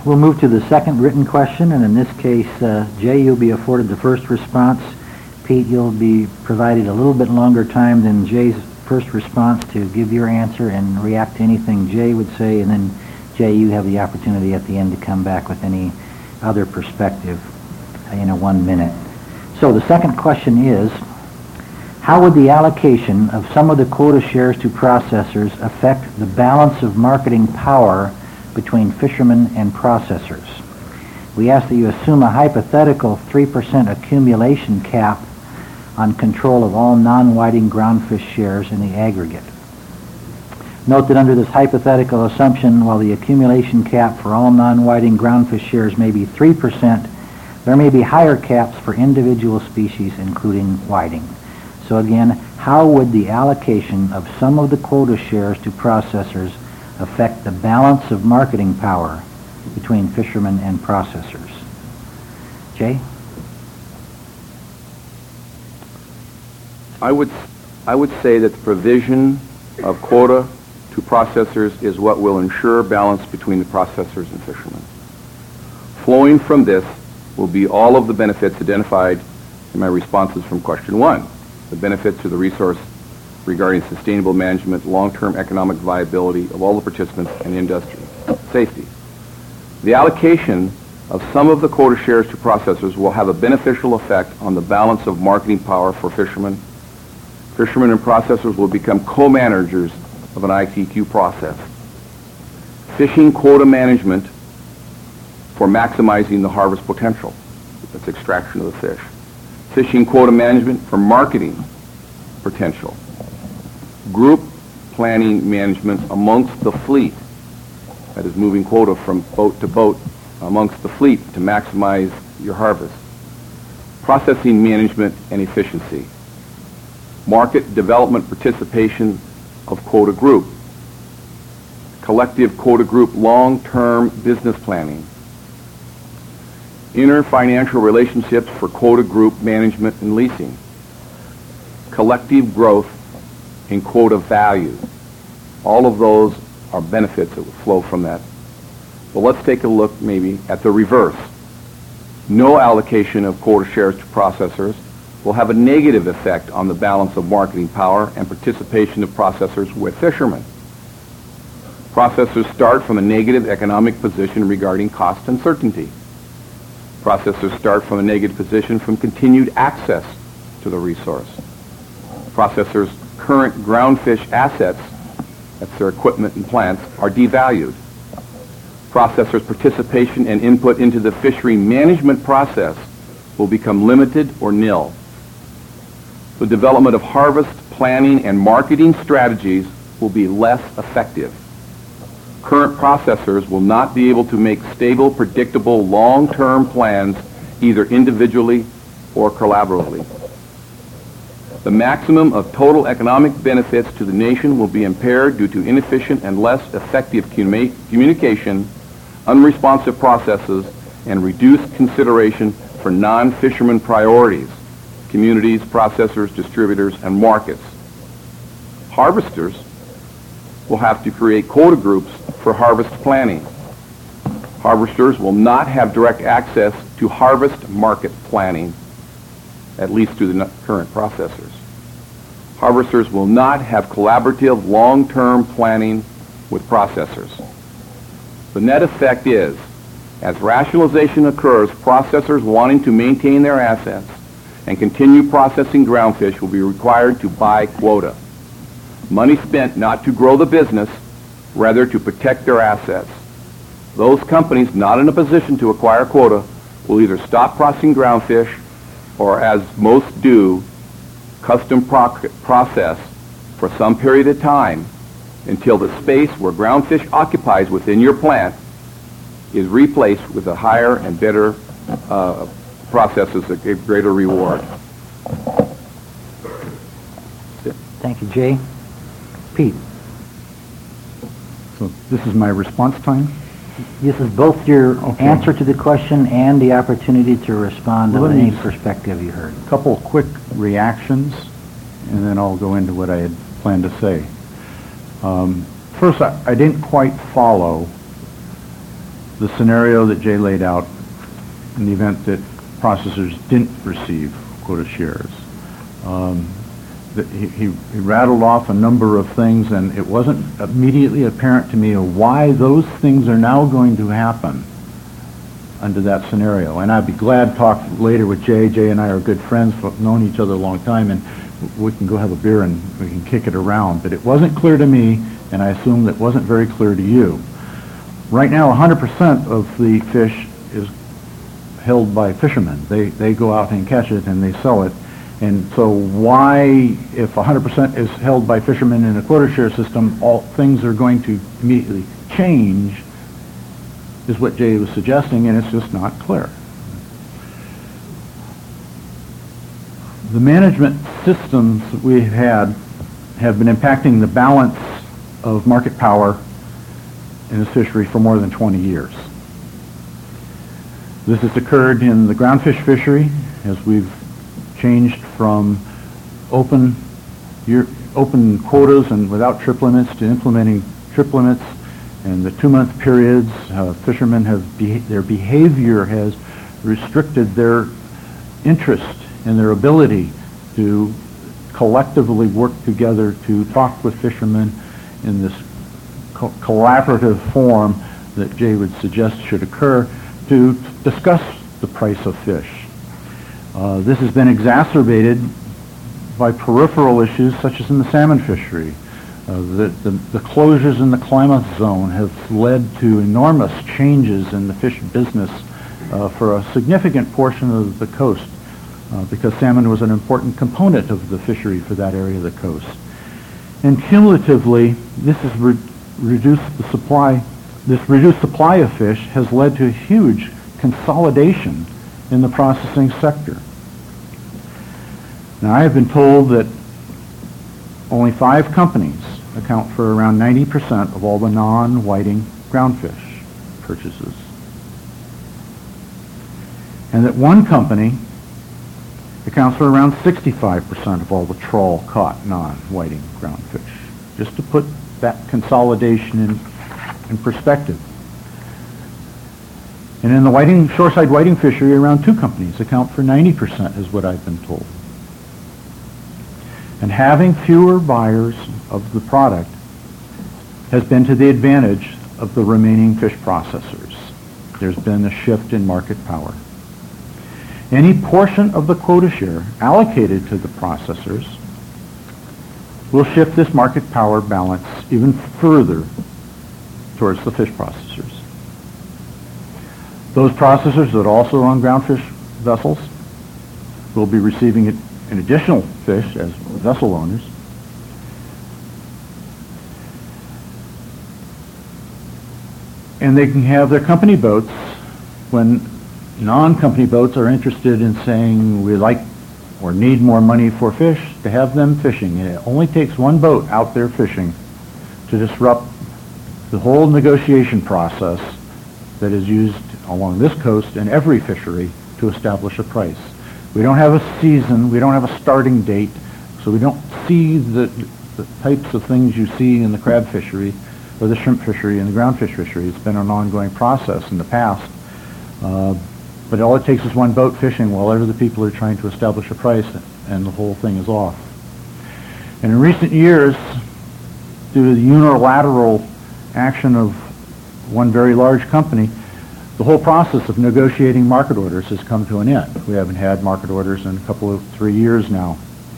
We'll move to the second written question, and in this case, Jay, you'll be afforded the first response. Pete, you'll be provided a little bit longer time than Jay's first response to give your answer and react to anything Jay would say, and then Jay, you have the opportunity at the end to come back with any other perspective in a 1 minute. So the second question is, how would the allocation of some of the quota shares to processors affect the balance of marketing power between fishermen and processors? We ask that you assume a hypothetical 3% accumulation cap on control of all non-whiting groundfish shares in the aggregate. Note that under this hypothetical assumption, while the accumulation cap for all non-whiting groundfish shares may be 3%, there may be higher caps for individual species, including whiting. So again, how would the allocation of some of the quota shares to processors affect the balance of marketing power between fishermen and processors? Jay? I would say that the provision of quota to processors is what will ensure balance between the processors and fishermen. Flowing from this will be all of the benefits identified in my responses from question 1. The benefits to the resource regarding sustainable management, long-term economic viability of all the participants and industry, safety. The allocation of some of the quota shares to processors will have a beneficial effect on the balance of marketing power for fishermen. Fishermen and processors will become co-managers of an ITQ process. Fishing quota management for maximizing the harvest potential. That's extraction of the fish. Fishing quota management for marketing potential. Group planning management amongst the fleet. That is moving quota from boat to boat amongst the fleet to maximize your harvest. Processing management and efficiency. Market development participation of quota group. Collective quota group long-term business planning. Inter-financial relationships for quota group management and leasing. Collective growth in quota value. All of those are benefits that will flow from that. But let's take a look maybe at the reverse. No allocation of quota shares to processors will have a negative effect on the balance of marketing power and participation of processors with fishermen. Processors start from a negative economic position regarding cost uncertainty. Processors start from a negative position from continued access to the resource. Processors' current groundfish assets, that's their equipment and plants, are devalued. Processors' participation and input into the fishery management process will become limited or nil. The development of harvest, planning, and marketing strategies will be less effective. Current processors will not be able to make stable, predictable, long-term plans either individually or collaboratively. The maximum of total economic benefits to the nation will be impaired due to inefficient and less effective communication, unresponsive processes, and reduced consideration for non-fisherman priorities, communities, processors, distributors, and markets. Harvesters will have to create quota groups for harvest planning. Harvesters will not have direct access to harvest market planning, at least through the current processors. Harvesters will not have collaborative long-term planning with processors. The net effect is, as rationalization occurs, processors wanting to maintain their assets and continue processing groundfish will be required to buy quota. Money spent not to grow the business, rather to protect their assets. Those companies not in a position to acquire quota will either stop processing groundfish or, as most do, custom process for some period of time until the space where groundfish occupies within your plant is replaced with a higher and better processes that give greater reward. Thank you, Jay. Pete. So this is my response time? This is both your answer to the question and the opportunity to respond to any perspective you heard. A couple quick reactions, and then I'll go into what I had planned to say. First, I didn't quite follow the scenario that Jay laid out in the event that processors didn't receive quota shares. He rattled off a number of things, and it wasn't immediately apparent to me why those things are now going to happen under that scenario. And I'd be glad to talk later with Jay. Jay and I are good friends, we've known each other a long time, and we can go have a beer and we can kick it around. But it wasn't clear to me, and I assume that wasn't very clear to you. Right now, 100% of the fish is held by fishermen. They go out and catch it and they sell it. And so why, if 100% is held by fishermen in a quota share system, all things are going to immediately change is what Jay was suggesting, and it's just not clear. The management systems that we've had have been impacting the balance of market power in this fishery for more than 20 years. This has occurred in the groundfish fishery as we've changed from open quotas and without trip limits to implementing trip limits. And the 2-month periods, fishermen their behavior has restricted their interest and their ability to collectively work together to talk with fishermen in this collaborative form that Jay would suggest should occur to discuss the price of fish. This has been exacerbated by peripheral issues such as in the salmon fishery. The closures in the Klamath Zone have led to enormous changes in the fish business for a significant portion of the coast because salmon was an important component of the fishery for that area of the coast. And cumulatively, this has reduced the supply. This reduced supply of fish has led to a huge consolidation in the processing sector. Now, I have been told that only 5 companies account for around 90% of all the non-whiting groundfish purchases. And that one company accounts for around 65% of all the trawl-caught non-whiting groundfish. Just to put that consolidation in perspective. And in the shoreside whiting fishery, around 2 companies account for 90%, is what I've been told. And having fewer buyers of the product has been to the advantage of the remaining fish processors. There's been a shift in market power. Any portion of the quota share allocated to the processors will shift this market power balance even further towards the fish processors. Those processors that also own groundfish vessels will be receiving an additional fish as vessel owners. And they can have their company boats when non-company boats are interested in saying we like or need more money for fish, to have them fishing. And it only takes one boat out there fishing to disrupt the whole negotiation process that is used along this coast and every fishery to establish a price. We don't have a season, we don't have a starting date, so we don't see the types of things you see in the crab fishery or the shrimp fishery and the groundfish fishery. It's been an ongoing process in the past. But all it takes is one boat fishing while other people are trying to establish a price, and the whole thing is off. And in recent years, due to the unilateral action of one very large company, the whole process of negotiating market orders has come to an end. We haven't had market orders in a couple of 3 years now.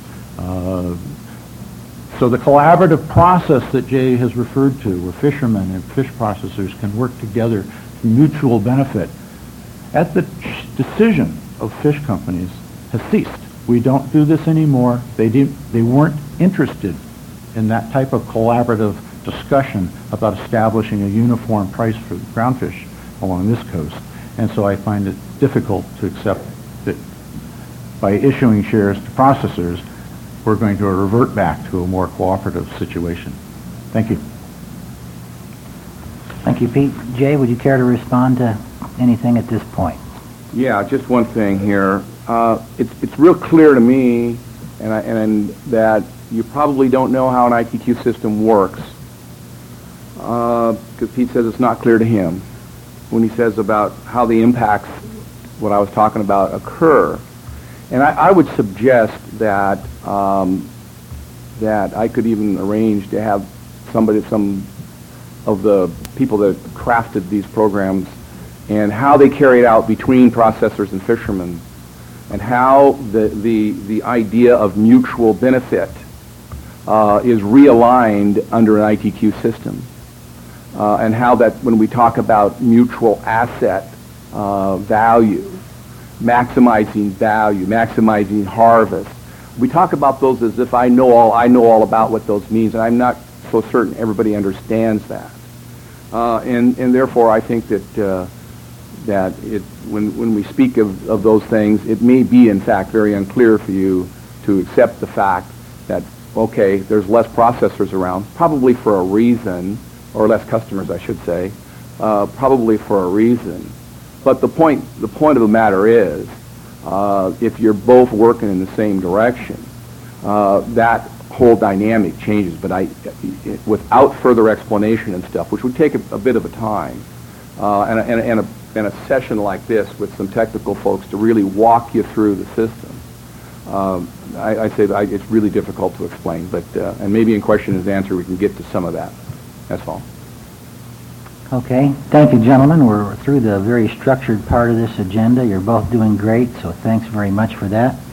So the collaborative process that Jay has referred to, where fishermen and fish processors can work together for mutual benefit, at the decision of fish companies, has ceased. We don't do this anymore. They weren't interested in that type of collaborative discussion about establishing a uniform price for groundfish along this coast. And so I find it difficult to accept that by issuing shares to processors, we're going to revert back to a more cooperative situation. Thank you. Thank you, Pete. Jay, would you care to respond to anything at this point? Yeah, just one thing here. It's real clear to me, and that you probably don't know how an ITQ system works, because Pete says it's not clear to him. when he says about how the impacts, what I was talking about, occur. And I would suggest that that I could even arrange to have some of the people that crafted these programs and how they carry it out between processors and fishermen, and how the idea of mutual benefit is realigned under an ITQ system, and how that when we talk about mutual asset value, maximizing harvest, we talk about those as if I know all about what those means, and I'm not so certain everybody understands that. And therefore, I think that when we speak of those things, it may be in fact very unclear for you to accept the fact that, okay, there's less processors around, probably for a reason, or less customers, I should say, probably for a reason. But the point of the matter is, if you're both working in the same direction, that whole dynamic changes. But without further explanation and stuff, which would take a bit of a time, and a session like this with some technical folks to really walk you through the system, I say that it's really difficult to explain. But and maybe in question and answer we can get to some of that. That's all. Okay. Thank you, gentlemen. We're through the very structured part of this agenda. You're both doing great, so thanks very much for that.